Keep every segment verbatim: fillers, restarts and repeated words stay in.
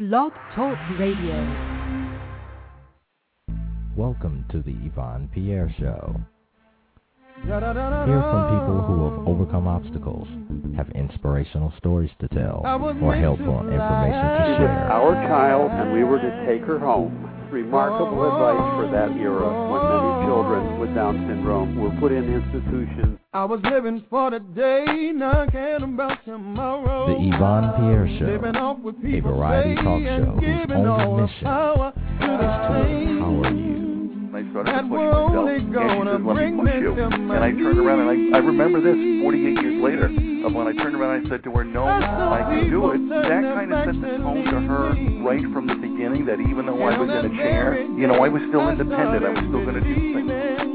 Blog Talk Radio. Welcome to the Yvonne Pierre Show. Hear from people who have overcome obstacles, have inspirational stories to tell, or helpful information to share. Our child, and we were to take her home. Remarkable advice for that era when many children with Down syndrome were put in institutions. I was living for the day, not caring about tomorrow. The Yvonne Pierre Show, a variety talk show whose only mission is to empower you. I started to push myself, and she said, let me push you. And I turned around, and I, I remember this forty-eight years later, of when I turned around and I said to her, no, I can do it. That kind of set the tone to her right from the beginning, that even though I was in a chair, you know, I was still independent. I was still going to do things.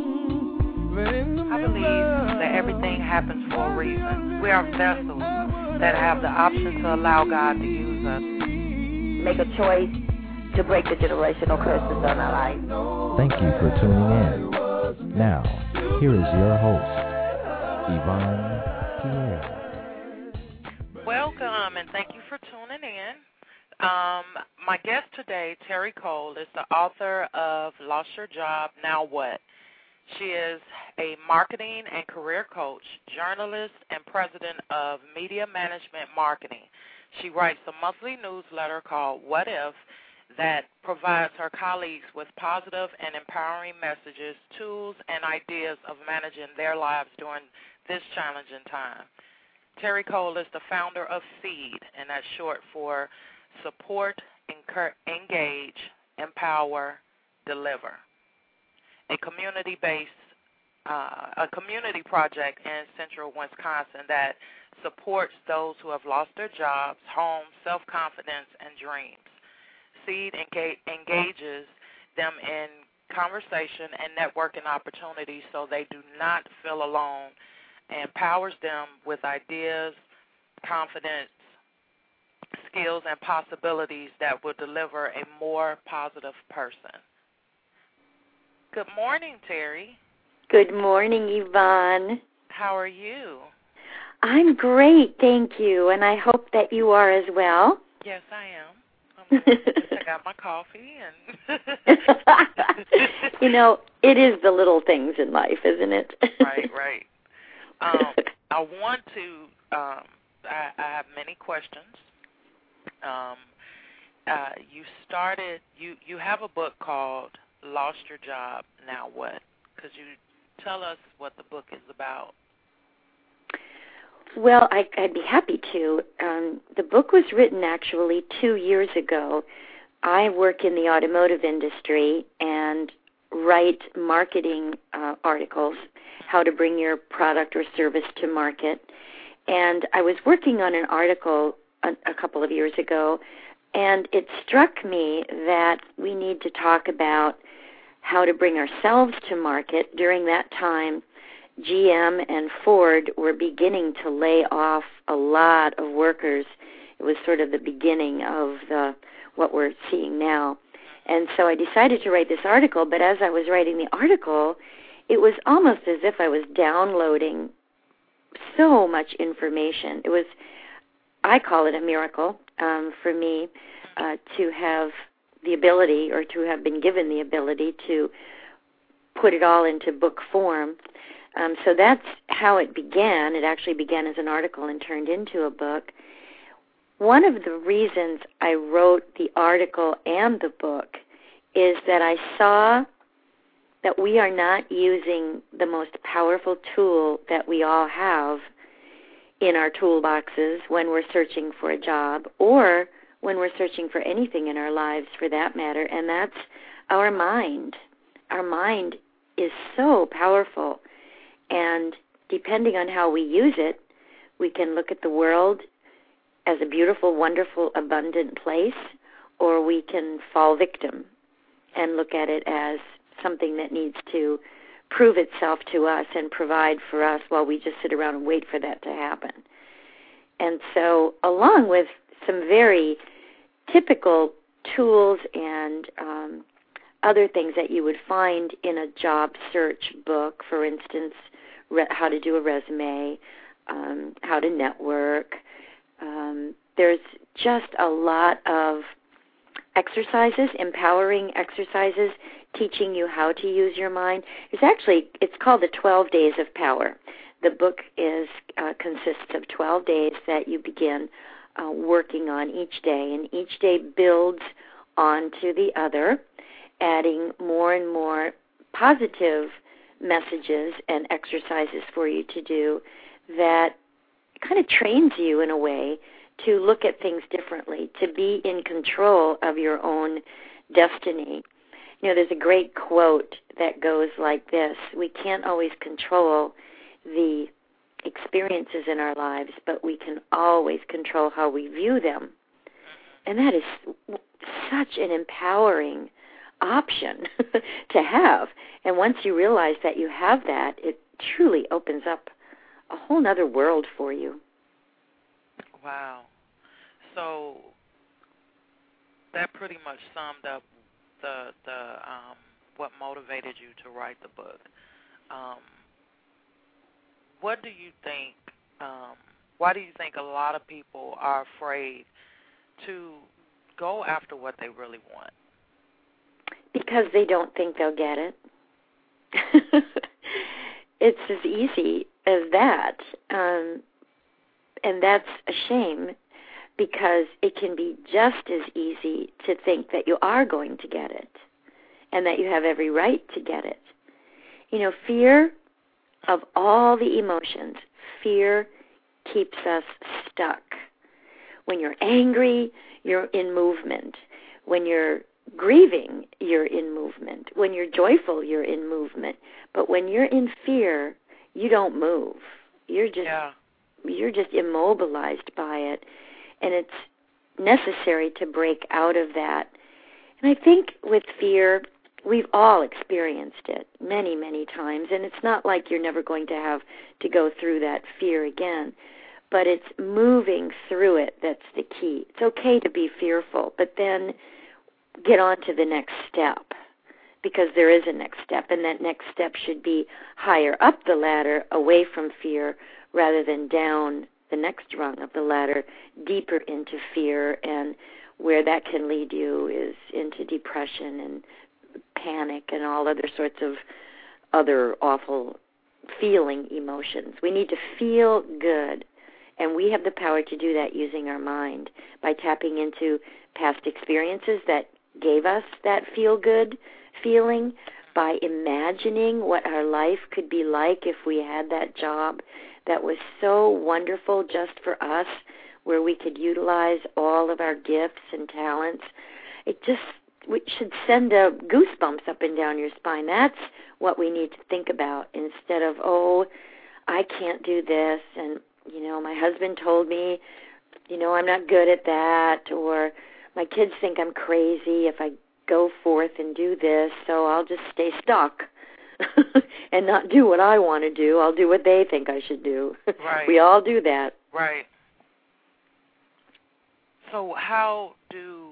I believe that everything happens for a reason. We are vessels that have the option to allow God to use us. Make a choice to break the generational curses on our life. Thank you for tuning in. Now, here is your host, Yvonne Pierre. Welcome, and thank you for tuning in. Um, my guest today, Terry Cole, is the author of Lost Your Job, Now What? She is a marketing and career coach, journalist, and president of Media Management Marketing. She writes a monthly newsletter called What If? That provides her colleagues with positive and empowering messages, tools, and ideas of managing their lives during this challenging time. Terry Cole is the founder of SEED, and that's short for Support, Engage, Empower, Deliver, a community-based, uh, a community project in central Wisconsin that supports those who have lost their jobs, homes, self-confidence, and dreams. SEED engages them in conversation and networking opportunities so they do not feel alone, and empowers them with ideas, confidence, skills, and possibilities that will deliver a more positive person. Good morning, Terry. Good morning, Yvonne. How are you? I'm great, thank you, and I hope that you are as well. Yes, I am. I got my coffee and you know, it is the little things in life, isn't it? Right, right. Um, I want to. Um, I, I have many questions. Um, uh, you started. You you have a book called Lost Your Job, Now What? Could you tell us what the book is about? Well, I, I'd be happy to. Um, the book was written actually two years ago. I work in the automotive industry and write marketing uh, articles, how to bring your product or service to market. And I was working on an article a, a couple of years ago, and it struck me that we need to talk about how to bring ourselves to market. During that time, G M and Ford were beginning to lay off a lot of workers. It was sort of the beginning of the, what we're seeing now. And so I decided to write this article, but as I was writing the article, it was almost as if I was downloading so much information. It was, I call it a miracle um, for me uh, to have the ability, or to have been given the ability to put it all into book form. Um, so that's how it began. It actually began as an article and turned into a book. One of the reasons I wrote the article and the book is that I saw that we are not using the most powerful tool that we all have in our toolboxes when we're searching for a job, or when we're searching for anything in our lives for that matter, and that's our mind. Our mind is so powerful. And depending on how we use it, we can look at the world as a beautiful, wonderful, abundant place, or we can fall victim and look at it as something that needs to prove itself to us and provide for us while we just sit around and wait for that to happen. And so, along with some very typical tools and um, other things that you would find in a job search book, for instance, re- how to do a resume, um, how to network. Um, there's just a lot of exercises, empowering exercises, teaching you how to use your mind. It's actually, it's called the twelve Days of Power. The book is uh, consists of twelve days that you begin uh, working on each day, and each day builds onto the other, adding more and more positive messages and exercises for you to do that kind of trains you in a way to look at things differently, to be in control of your own destiny. You know, there's a great quote that goes like this: we can't always control the experiences in our lives, but we can always control how we view them. And that is such an empowering option to have. And once you realize that you have that, it truly opens up a whole other world for you. Wow. So that pretty much summed up the the um, what motivated you to write the book. Um, what do you think? Um, why do you think a lot of people are afraid to go after what they really want? Because they don't think they'll get it. It's as easy as that. Um, and that's a shame, because it can be just as easy to think that you are going to get it and that you have every right to get it. You know, fear, of all the emotions, fear keeps us stuck. When you're angry, you're in movement. When you're grieving, you're in movement. When you're joyful, you're in movement. But when you're in fear, you don't move. You're just yeah. you're just immobilized by it. And it's necessary to break out of that. And I think with fear, we've all experienced it many, many times. And it's not like you're never going to have to go through that fear again. But it's moving through it that's the key. It's okay to be fearful, but then get on to the next step, because there is a next step, and that next step should be higher up the ladder, away from fear, rather than down the next rung of the ladder, deeper into fear, and where that can lead you is into depression and panic and all other sorts of other awful feeling emotions. We need to feel good, and we have the power to do that using our mind by tapping into past experiences that gave us that feel-good feeling, by imagining what our life could be like if we had that job that was so wonderful just for us, where we could utilize all of our gifts and talents. It just we should send a goosebumps up and down your spine. That's what we need to think about, instead of, oh, I can't do this, and, you know, my husband told me, you know, I'm not good at that, or my kids think I'm crazy if I go forth and do this, so I'll just stay stuck and not do what I want to do. I'll do what they think I should do. Right. We all do that. Right. So how do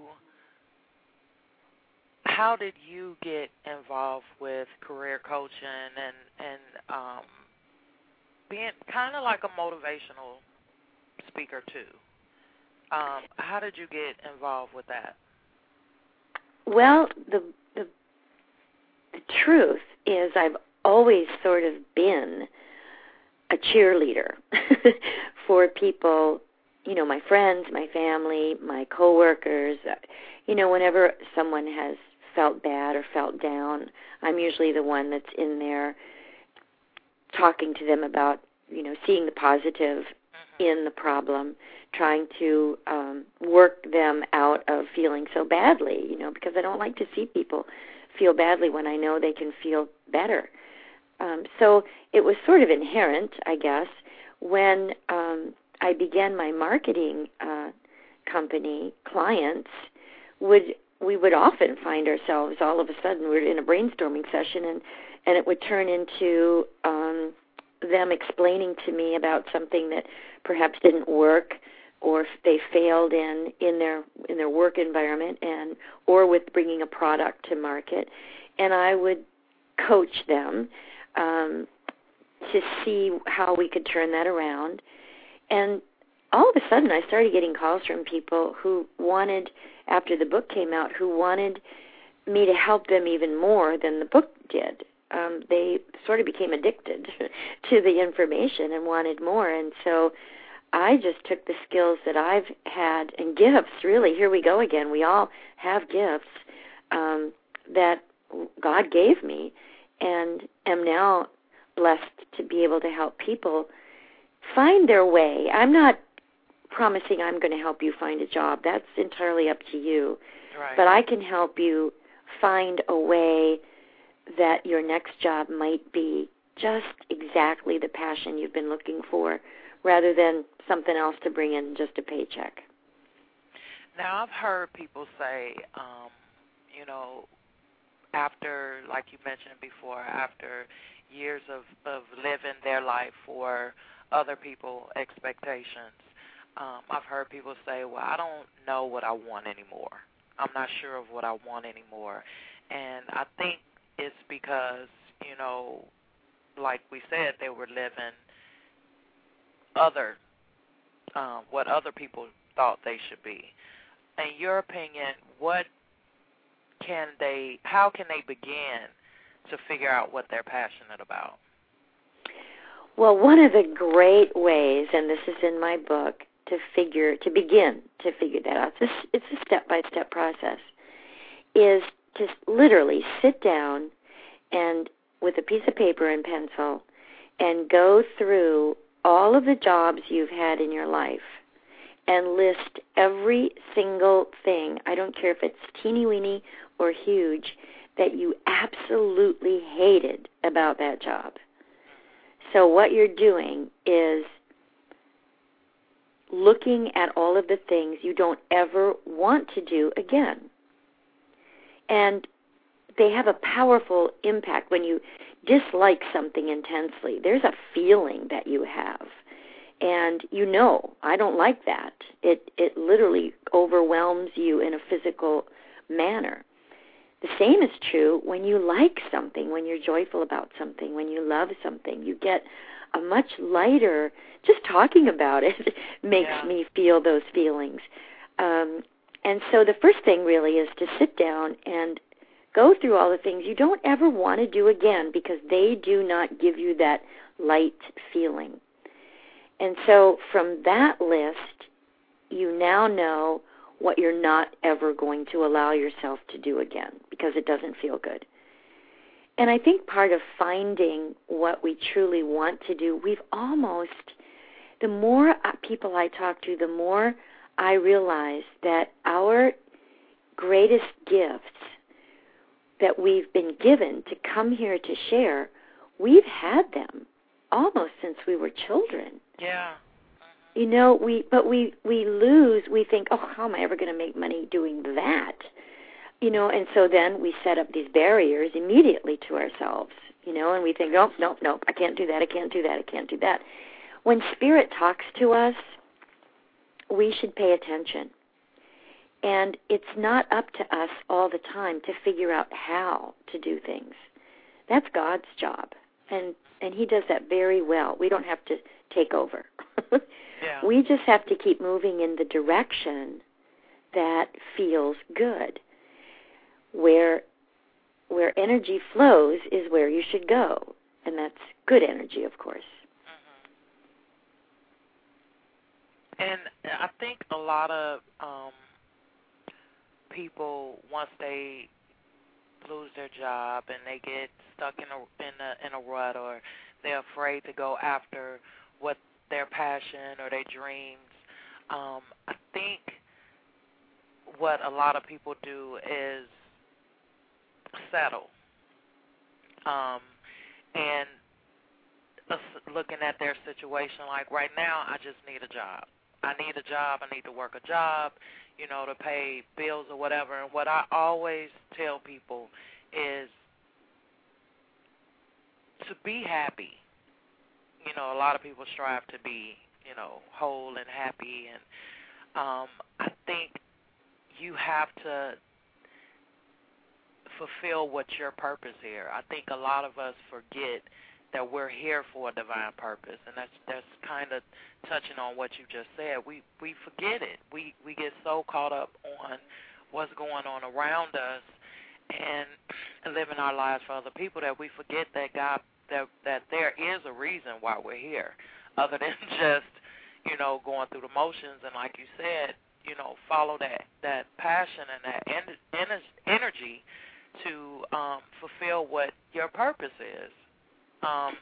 how did you get involved with career coaching and and um, being kind of like a motivational speaker too? Um, how did you get involved with that? Well, the, the the truth is I've always sort of been a cheerleader for people, you know, my friends, my family, my coworkers. You know, whenever someone has felt bad or felt down, I'm usually the one that's in there talking to them about, you know, seeing the positive mm-hmm. in the problem, trying to um, work them out of feeling so badly, you know, because I don't like to see people feel badly when I know they can feel better. Um, so it was sort of inherent, I guess, when um, I began my marketing uh, company. Clients would we would often find ourselves all of a sudden we're in a brainstorming session, and and it would turn into um, them explaining to me about something that perhaps didn't work, or if they failed in, in their in their work environment, and or with bringing a product to market, and I would coach them um, to see how we could turn that around. And all of a sudden I started getting calls from people who wanted, after the book came out, who wanted me to help them even more than the book did. Um, they sort of became addicted to the information and wanted more. And so I just took the skills that I've had, and gifts, really, here we go again. We all have gifts um, that God gave me, and am now blessed to be able to help people find their way. I'm not promising I'm going to help you find a job. That's entirely up to you. Right. But I can help you find a way that your next job might be just exactly the passion you've been looking for, rather than something else to bring in just a paycheck. Now, I've heard people say, um, you know, after, like you mentioned before, after years of, of living their life for other people's expectations, um, I've heard people say, well, I don't know what I want anymore. I'm not sure of what I want anymore. And I think it's because, you know, like we said, they were living other, um, what other people thought they should be. In your opinion, what can they, how can they begin to figure out what they're passionate about? Well, one of the great ways, and this is in my book, to figure, to begin to figure that out, it's a, it's a step-by-step process, is to literally sit down and with a piece of paper and pencil and go through all of the jobs you've had in your life and list every single thing, I don't care if it's teeny-weeny or huge, that you absolutely hated about that job. So what you're doing is looking at all of the things you don't ever want to do again. And they have a powerful impact when you dislike something intensely. There's a feeling that you have. And you know, I don't like that. It it literally overwhelms you in a physical manner. The same is true when you like something, when you're joyful about something, when you love something. You get a much lighter, just talking about it makes yeah. me feel those feelings. Um, and so the first thing really is to sit down and go through all the things you don't ever want to do again because they do not give you that light feeling. And so from that list, you now know what you're not ever going to allow yourself to do again because it doesn't feel good. And I think part of finding what we truly want to do, we've almost, the more people I talk to, the more I realize that our greatest gifts that we've been given to come here to share, we've had them almost since we were children. Yeah. You know, we but we, we lose, we think, oh, how am I ever going to make money doing that? You know, and so then we set up these barriers immediately to ourselves, you know, and we think, nope, nope, nope, I can't do that, I can't do that, I can't do that. When Spirit talks to us, we should pay attention. And it's not up to us all the time to figure out how to do things. That's God's job, and and He does that very well. We don't have to take over. yeah. We just have to keep moving in the direction that feels good. Where where energy flows is where you should go, and that's good energy, of course. Mm-hmm. And I think a lot of um, people, once they lose their job and they get stuck in a in a in a rut, or they're afraid to go after what their passion or their dreams, um, I think what a lot of people do is settle. Um, and uh, looking at their situation, like right now, I just need a job. I need a job. I need to work a job, you know, to pay bills or whatever. And what I always tell people is to be happy. You know, a lot of people strive to be, you know, whole and happy. And um, I think you have to fulfill what's your purpose here. I think a lot of us forget that we're here for a divine purpose, and that's that's kind of touching on what you just said. We we forget it. We we get so caught up on what's going on around us and living our lives for other people that we forget that God that that there is a reason why we're here, other than just, you know, going through the motions. And like you said, you know, follow that that passion and that en- energy to um, fulfill what your purpose is. Um,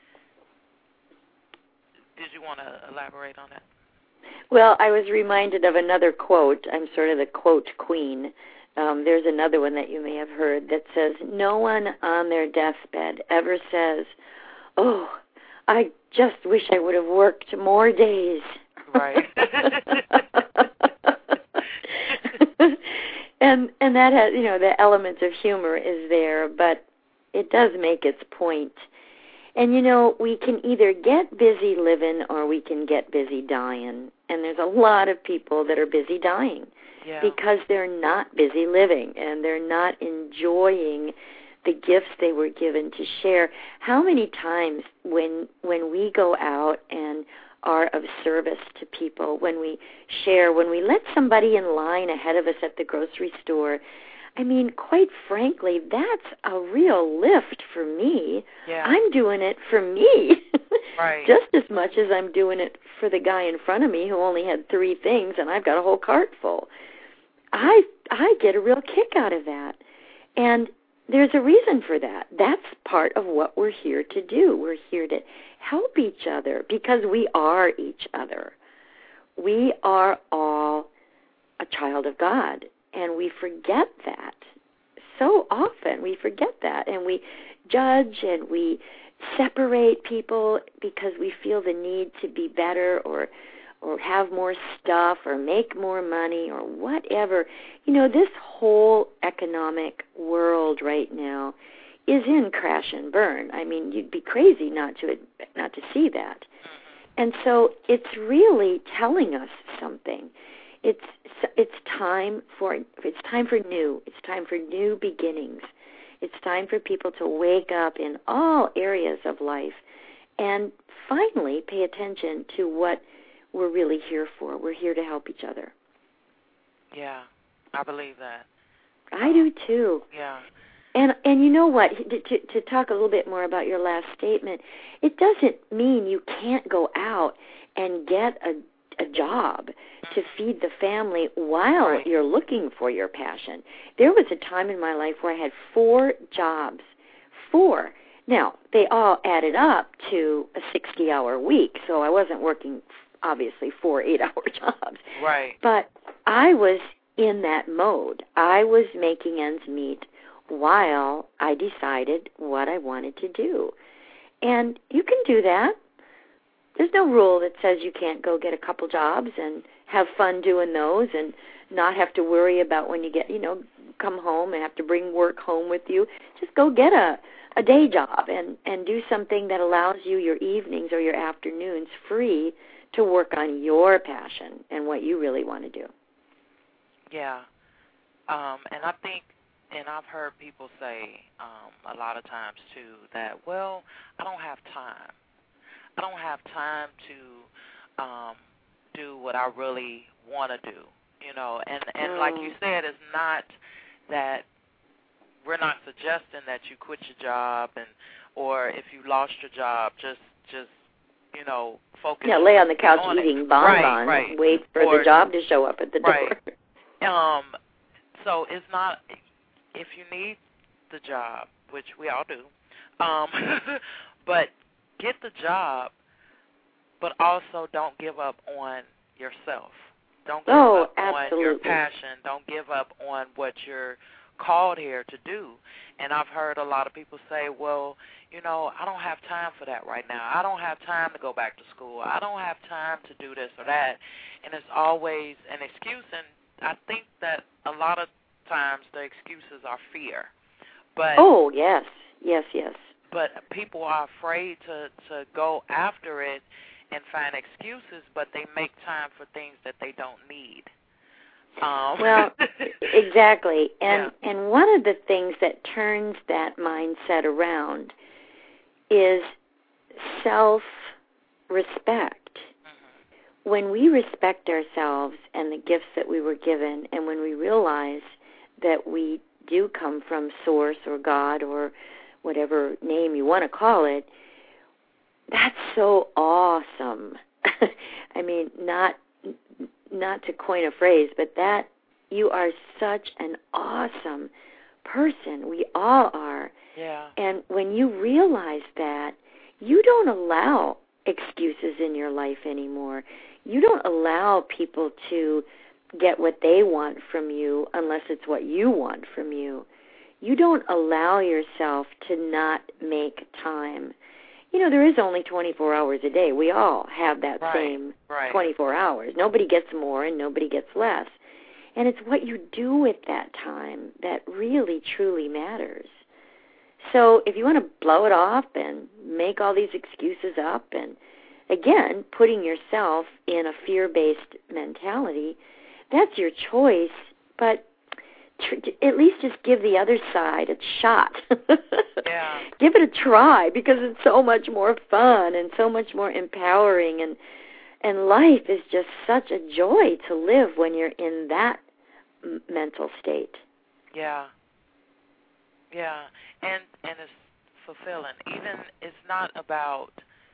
did you want to elaborate on that? Well, I was reminded of another quote. I'm sort of the quote queen. Um, there's another one that you may have heard that says, no one on their deathbed ever says, oh, I just wish I would have worked more days. Right. and and that has, you know, the element of humor is there, but it does make its point. And, you know, we can either get busy living or we can get busy dying. And there's a lot of people that are busy dying yeah. because they're not busy living and they're not enjoying the gifts they were given to share. How many times when when we go out and are of service to people, when we share, when we let somebody in line ahead of us at the grocery store, I mean, quite frankly, that's a real lift for me. Yeah. I'm doing it for me. Right. Just as much as I'm doing it for the guy in front of me who only had three things and I've got a whole cart full. I I get a real kick out of that. And there's a reason for that. That's part of what we're here to do. We're here to help each other because we are each other. We are all a child of God, and we forget that. So often we forget that, and we judge and we separate people because we feel the need to be better or or have more stuff or make more money or whatever. You know, this whole economic world right now is in crash and burn. I mean, you'd be crazy not to not to see that. And so it's really telling us something. It's it's time for it's time for new. It's time for new beginnings. It's time for people to wake up in all areas of life and finally pay attention to what we're really here for. We're here to help each other. Yeah, I believe that. I do too. Yeah. And and you know what, to, to, to talk a little bit more about your last statement, it doesn't mean you can't go out and get a, a job to feed the family while right. you're looking for your passion. There was a time in my life where I had four jobs. Four. Now, they all added up to a sixty-hour week, so I wasn't working obviously four eight-hour jobs. Right. But I was in that mode. I was making ends meet while I decided what I wanted to do. And you can do that. There's no rule that says you can't go get a couple jobs and have fun doing those and not have to worry about when you get, you know, come home and have to bring work home with you. Just go get a, a day job and, and do something that allows you your evenings or your afternoons free to work on your passion and what you really want to do. Yeah. Um, and I think, and I've heard people say um, a lot of times, too, that, well, I don't have time. I don't have time to um, do what I really want to do, you know. And, and mm. like you said, it's not that we're not suggesting that you quit your job and or if you lost your job, just, just you know, focus. Yeah, lay on the couch on eating it. bonbons right, right. and wait for or, the job to show up at the right. door. Um, so it's not, if you need the job, which we all do, um, but get the job, but also don't give up on yourself. Don't give oh, up absolutely. on your passion. Don't give up on what you're called here to do. And I've heard a lot of people say, well, you know, I don't have time for that right now. I don't have time to go back to school. I don't have time to do this or that. And it's always an excuse. And I think that a lot of times the excuses are fear. But oh, yes, yes, yes. But people are afraid to, to go after it and find excuses, but they make time for things that they don't need. Um. Well, exactly. And yeah. and one of the things that turns that mindset around is self-respect. When we respect ourselves and the gifts that we were given, and when we realize that we do come from Source or God or whatever name you want to call it, that's so awesome. I mean, not not to coin a phrase, but that you are such an awesome person. We all are. Yeah. And when you realize that, you don't allow excuses in your life anymore. You don't allow people to get what they want from you unless it's what you want from you. You don't allow yourself to not make time. You know, there is only twenty-four hours a day. We all have that right, same right. twenty-four hours. Nobody gets more and nobody gets less. And it's what you do with that time that really, truly matters. So if you want to blow it off and make all these excuses up and, again, putting yourself in a fear-based mentality, that's your choice, but tr- at least just give the other side a shot. Yeah. Give it a try, because it's so much more fun and so much more empowering, and and life is just such a joy to live when you're in that m- mental state. Yeah. Yeah, and and it's fulfilling. Even it's not about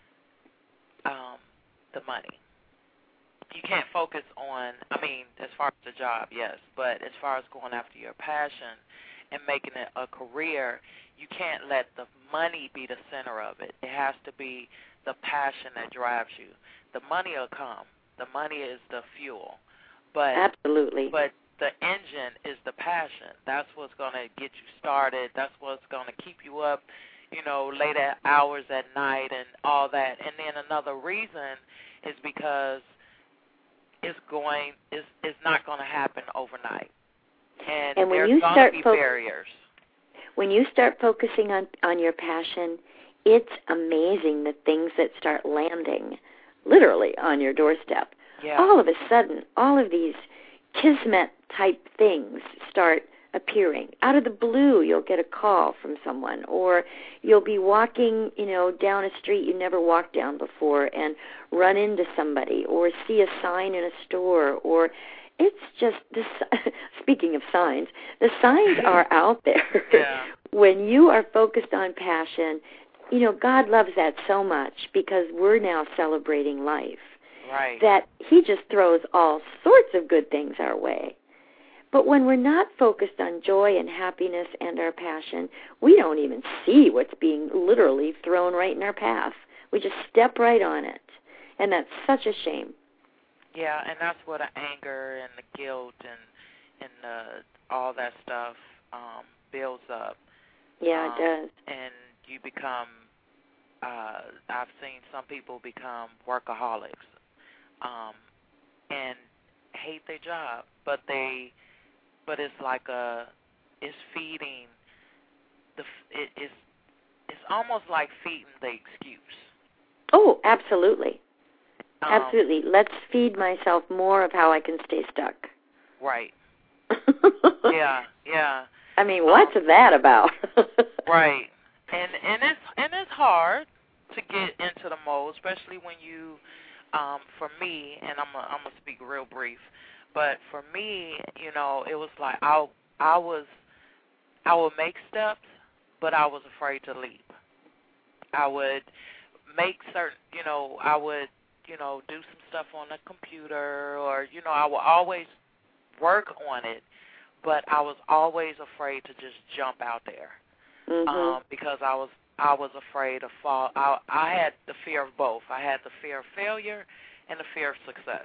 um, the money. You can't focus on, I mean, as far as the job, yes, but as far as going after your passion and making it a career, you can't let the money be the center of it. It has to be the passion that drives you. The money will come. The money is the fuel. But Absolutely. But the engine is the passion. That's what's going to get you started. That's what's going to keep you up, you know, late at hours at night and all that. And then another reason is because it's going, it's, it's not going to happen overnight. And, and when there's you going start to be fo- barriers. When you start focusing on, on your passion, it's amazing the things that start landing literally on your doorstep. Yeah. All of a sudden, all of these kismet-type things start appearing. Out of the blue, you'll get a call from someone, or you'll be walking, you know, down a street you never walked down before and run into somebody, or see a sign in a store, or it's just, this. Speaking of signs, the signs are out there. Yeah. When you are focused on passion, you know, God loves that so much, because we're now celebrating life. Right. That he just throws all sorts of good things our way. But when we're not focused on joy and happiness and our passion, we don't even see what's being literally thrown right in our path. We just step right on it. And that's such a shame. Yeah, and that's where the anger and the guilt and and the, all that stuff um, builds up. Yeah, um, it does. And you become, uh, I've seen some people become workaholics. Um, and hate their job, but they, but it's like a, it's feeding the, it, it's, it's almost like feeding the excuse. Oh, absolutely, um, absolutely. Let's feed myself more of how I can stay stuck. Right. yeah, yeah. I mean, what's um, that about? Right, and and it's and it's hard to get into the mold, especially when you. Um, for me, and I'm a, I'm gonna speak real brief, but for me, you know, it was like I I was I would make steps, but I was afraid to leap. I would make certain, you know, I would, you know, do some stuff on the computer, or you know, I would always work on it, but I was always afraid to just jump out there, mm-hmm. um, because I was. I was afraid of fall. I, I had the fear of both. I had the fear of failure and the fear of success.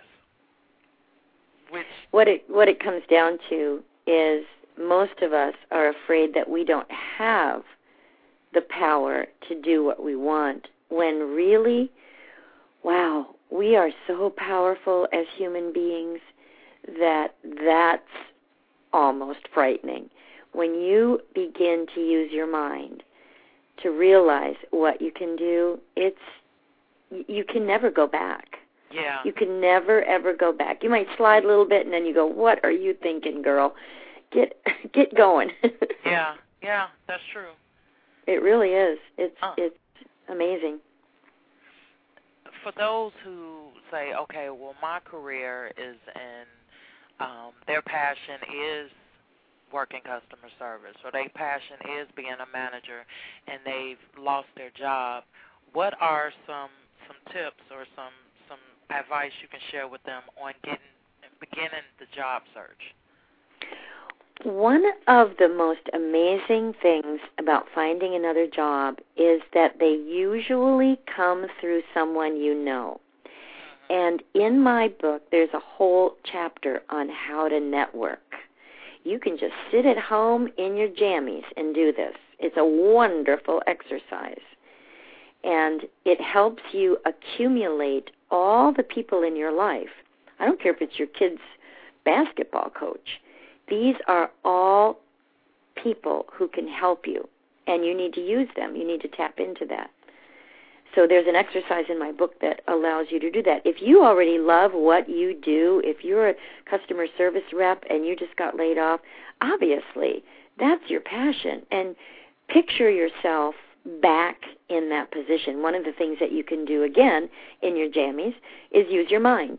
Which what it what it comes down to is most of us are afraid that we don't have the power to do what we want, when really, wow, we are so powerful as human beings that that's almost frightening. When you begin to use your mind to realize what you can do, it's you can never go back. Yeah. You can never, ever go back. You might slide a little bit, and then you go, what are you thinking, girl? Get get going. yeah, yeah, that's true. It really is. It's uh. it's amazing. for those who say, okay, well, my career is in, um, their passion is working customer service, or their passion is being a manager, and they've lost their job, what are some some tips or some some advice you can share with them on getting beginning the job search? One of the most amazing things about finding another job is that they usually come through someone you know. And in my book, there's a whole chapter on how to network. You can just sit at home in your jammies and do this. It's a wonderful exercise. And it helps you accumulate all the people in your life. I don't care if it's your kid's basketball coach. These are all people who can help you, and you need to use them. You need to tap into that. So there's an exercise in my book that allows you to do that. If you already love what you do, if you're a customer service rep and you just got laid off, obviously that's your passion. And picture yourself back in that position. One of the things that you can do, again, in your jammies is use your mind.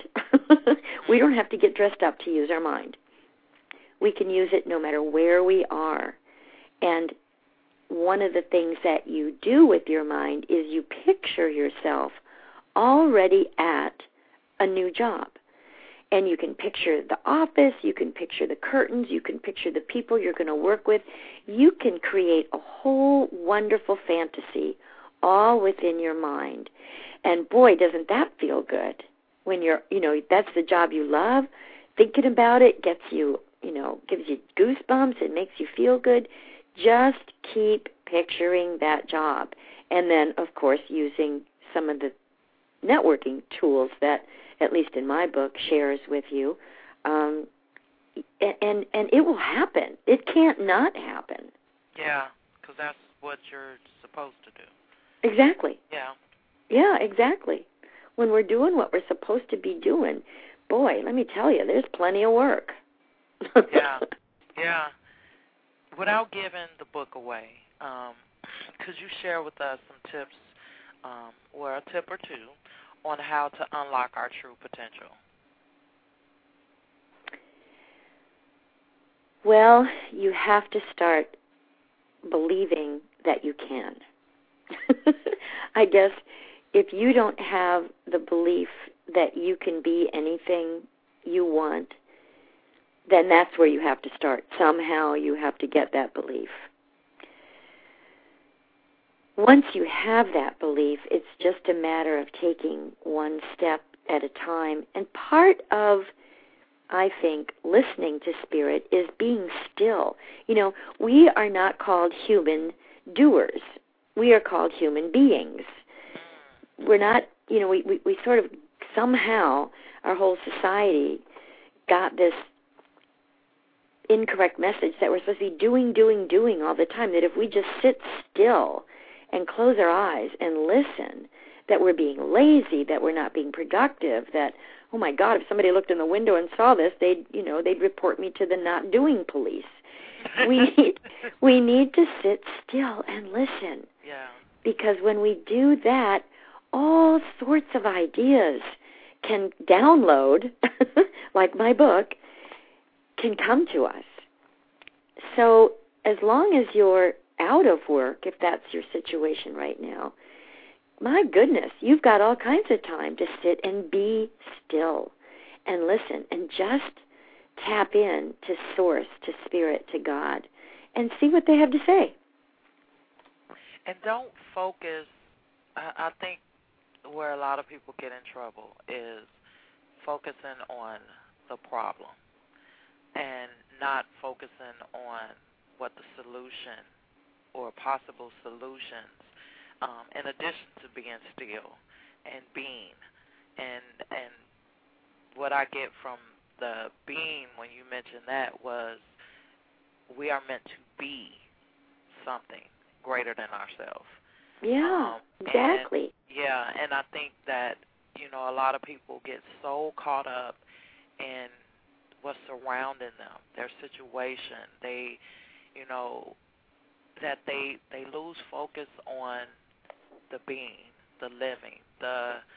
We don't have to get dressed up to use our mind. We can use it no matter where we are. And one of the things that you do with your mind is you picture yourself already at a new job. And you can picture the office, you can picture the curtains, you can picture the people you're going to work with. You can create a whole wonderful fantasy all within your mind. And boy, doesn't that feel good when you're, you know, that's the job you love. Thinking about it gets you, you know, gives you goosebumps, it makes you feel good. Just keep picturing that job. And then, of course, using some of the networking tools that, at least in my book, shares with you. Um, and, and it will happen. It can't not happen. Yeah, because that's what you're supposed to do. Exactly. Yeah. Yeah, exactly. When we're doing what we're supposed to be doing, boy, let me tell you, there's plenty of work. Yeah, yeah. Without giving the book away, um, could you share with us some tips, um, or a tip or two, on how to unlock our true potential? Well, you have to start believing that you can. I guess if you don't have the belief that you can be anything you want, then that's where you have to start. Somehow you have to get that belief. Once you have that belief, it's just a matter of taking one step at a time. And part of, I think, listening to Spirit is being still. You know, we are not called human doers. We are called human beings. We're not, you know, we, we, we sort of somehow, our whole society got this incorrect message that we're supposed to be doing, doing, doing all the time, that if we just sit still and close our eyes and listen, that we're being lazy, that we're not being productive, that, oh my God, if somebody looked in the window and saw this, they'd, you know, they'd report me to the not doing police. We need, we need to sit still and listen. Yeah. Because when we do that, all sorts of ideas can download, like my book, can come to us. So as long as you're out of work, if that's your situation right now, my goodness, you've got all kinds of time to sit and be still and listen and just tap in to Source, to Spirit, to God, and see what they have to say. And don't focus, I, I think where a lot of people get in trouble is focusing on the problem and not focusing on what the solution or possible solutions, um, in addition to being still and being. And and what I get from the being when you mentioned that was we are meant to be something greater than ourselves. Yeah, um, exactly. And, yeah, and I think that, you know, a lot of people get so caught up in what's surrounding them, their situation. They, you know, that they they lose focus on the being, the living, the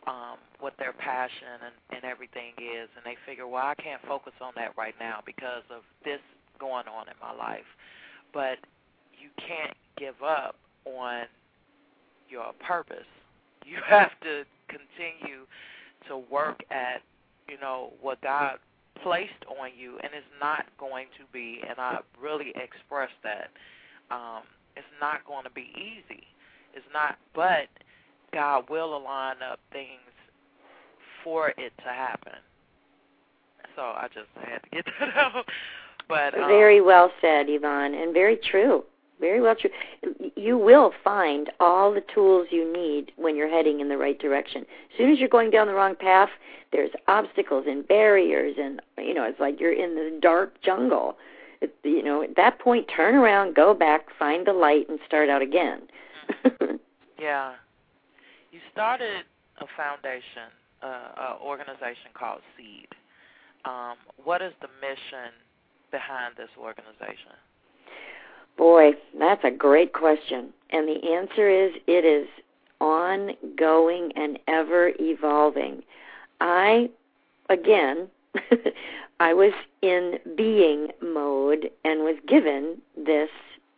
um, what their passion and, and everything is, and they figure, well, I can't focus on that right now because of this going on in my life. But you can't give up on your purpose. You have to continue to work at, you know, what God placed on you, and it's not going to be, and I really express that, um, it's not going to be easy. It's not, but God will align up things for it to happen. So I just had to get that out. But um, very well said, Yvonne, and very true. Very well true. You will find all the tools you need when you're heading in the right direction. As soon as you're going down the wrong path, there's obstacles and barriers, and you know it's like you're in the dark jungle. It, you know, at that point, turn around, go back, find the light, and start out again. Yeah. You started a foundation, uh, an organization called SEED. Um, what is the mission behind this organization? Boy, that's a great question. And the answer is it is ongoing and ever evolving. I, again, I was in being mode and was given this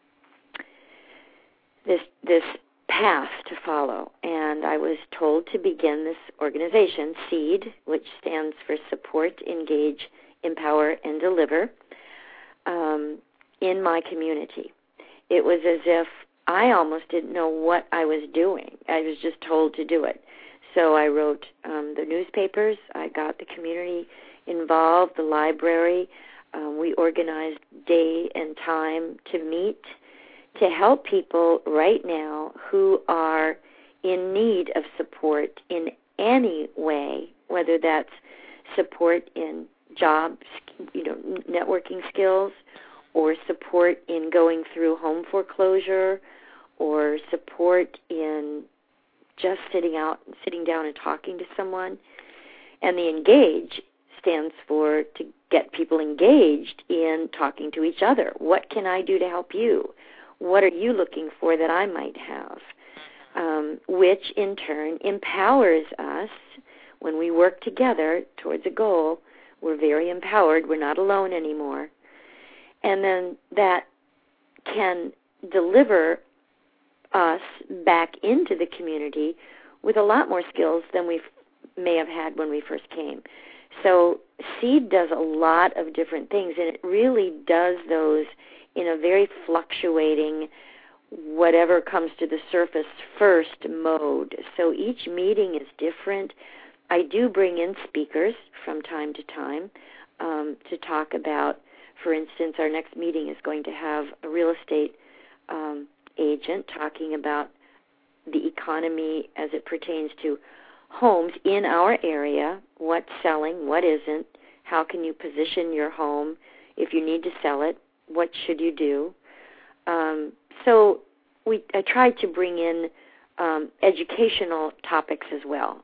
this this path to follow. And I was told to begin this organization, SEED, which stands for Support, Engage, Empower, and Deliver, um, in my community. It was as if I almost didn't know what I was doing. I was just told to do it. So I wrote um, the newspapers. I got the community involved, the library. Um, we organized day and time to meet to help people right now who are in need of support in any way, whether that's support in job, you know, networking skills, or support in going through home foreclosure, or support in just sitting out, sitting down and talking to someone. And the ENGAGE stands for to get people engaged in talking to each other. What can I do to help you? What are you looking for that I might have? Um, which in turn empowers us when we work together towards a goal. We're very empowered. We're not alone anymore. And then that can deliver us back into the community with a lot more skills than we may have had when we first came. So SEED does a lot of different things, and it really does those in a very fluctuating, whatever comes to the surface first mode. So each meeting is different. I do bring in speakers from time to time um, to talk about, for instance, our next meeting is going to have a real estate um, agent talking about the economy as it pertains to homes in our area, what's selling, what isn't, how can you position your home if you need to sell it, what should you do. Um, so we I tried to bring in um, educational topics as well.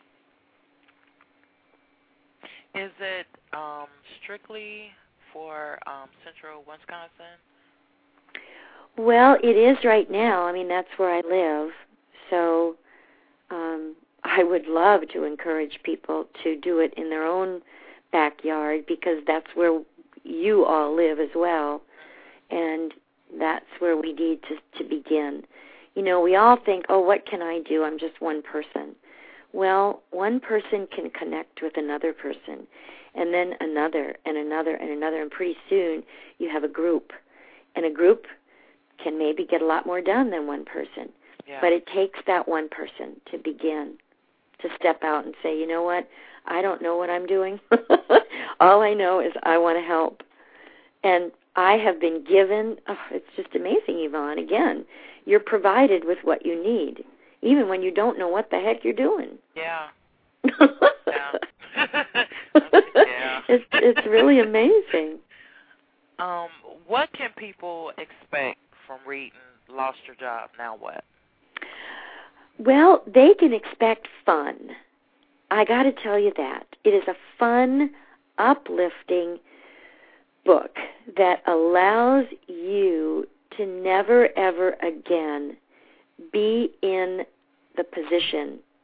Is it um, strictly for um, central Wisconsin? Well, it is right now. I mean, that's where I live. So um, I would love to encourage people to do it in their own backyard, because that's where you all live as well, and that's where we need to, to begin. You know, we all think, oh, what can I do? I'm just one person. Well, one person can connect with another person, and then another, and another, and another, and pretty soon you have a group. And a group can maybe get a lot more done than one person. Yeah. But it takes that one person to begin, to step out and say, you know what, I don't know what I'm doing. All I know is I want to help. And I have been given, oh, it's just amazing, Yvonne. Again, you're provided with what you need, even when you don't know what the heck you're doing. Yeah. yeah. yeah. It's, it's really amazing. Um, what can people expect from reading Lost Your Job, Now What? Well, they can expect fun. I got to tell you that. It is a fun, uplifting book that allows you to never, ever again be in the position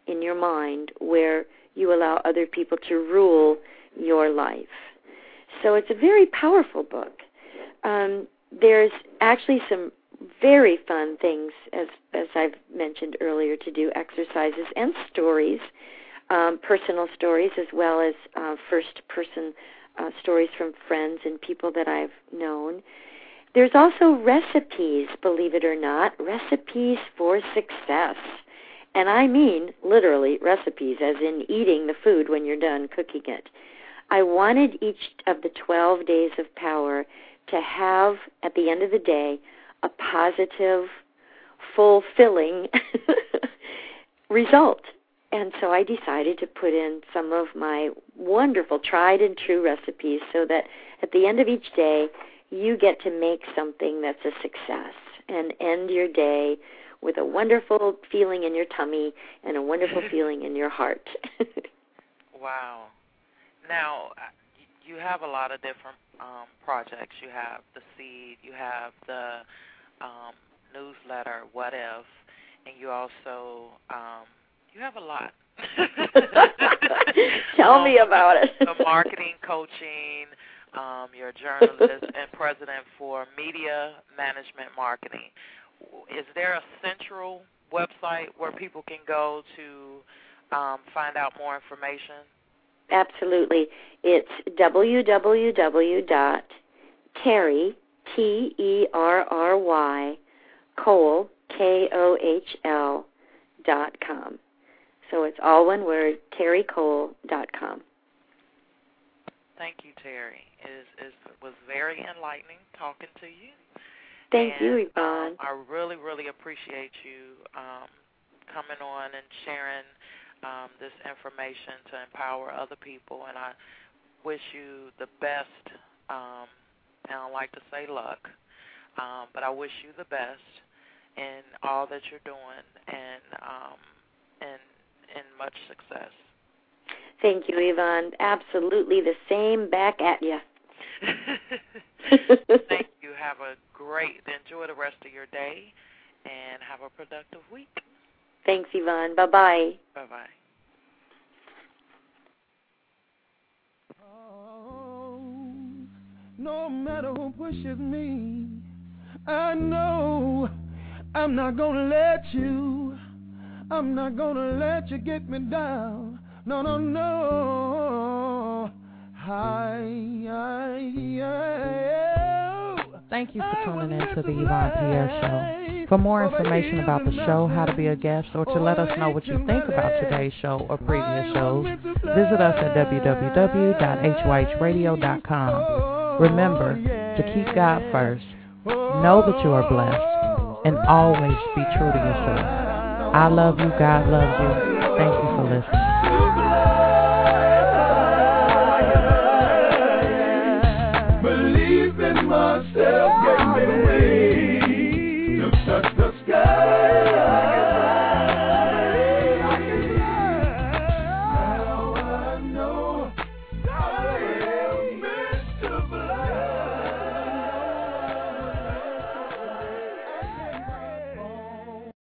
in your mind where you allow other people to rule your life. So it's a very powerful book. Um, there's actually some very fun things, as as I've mentioned earlier, to do, exercises and stories, um, personal stories, as well as uh, first-person uh, stories from friends and people that I've known. There's also recipes, believe it or not, recipes for success. And I mean literally recipes, as in eating the food when you're done cooking it. I wanted each of the twelve days of power to have, at the end of the day, a positive, fulfilling result. And so I decided to put in some of my wonderful tried and true recipes so that at the end of each day, you get to make something that's a success and end your day with a wonderful feeling in your tummy and a wonderful feeling in your heart. Wow. Now, you have a lot of different um, projects. You have the seed, you have the um, newsletter, What If, and you also, um, you have a lot. Tell um, me about it. The marketing coaching, um, you're a journalist and president for Media Management Marketing. Is there a central website where people can go to um, find out more information? Absolutely. It's w w w dot terry, T E R R Y, Kohl, K O H L, dot com. So it's all one word, terry kohl dot com. Thank you, Terry. It, is, it was very enlightening talking to you. Thank and, you, Yvonne. Um, I really, really appreciate you um, coming on and sharing Um, this information to empower other people, and I wish you the best, um, and I don't like to say luck, um, but I wish you the best in all that you're doing and um, and, and much success. Thank you, Yvonne. Absolutely the same back at you. Thank you. Have a great, enjoy the rest of your day, and have a productive week. Thanks, Yvonne. Bye-bye. Bye-bye. Oh, no matter who pushes me, I know I'm not gonna let you, I'm not gonna let you get me down. No, no, no. Hi, hi, hi. Thank you for tuning in to the Yvonne Pierre Show. For more information about the show, how to be a guest, or to let us know what you think about today's show or previous shows, visit us at w w w dot h y h radio dot com. Remember to keep God first, know that you are blessed, and always be true to yourself. I love you, God loves you. Thank you for listening.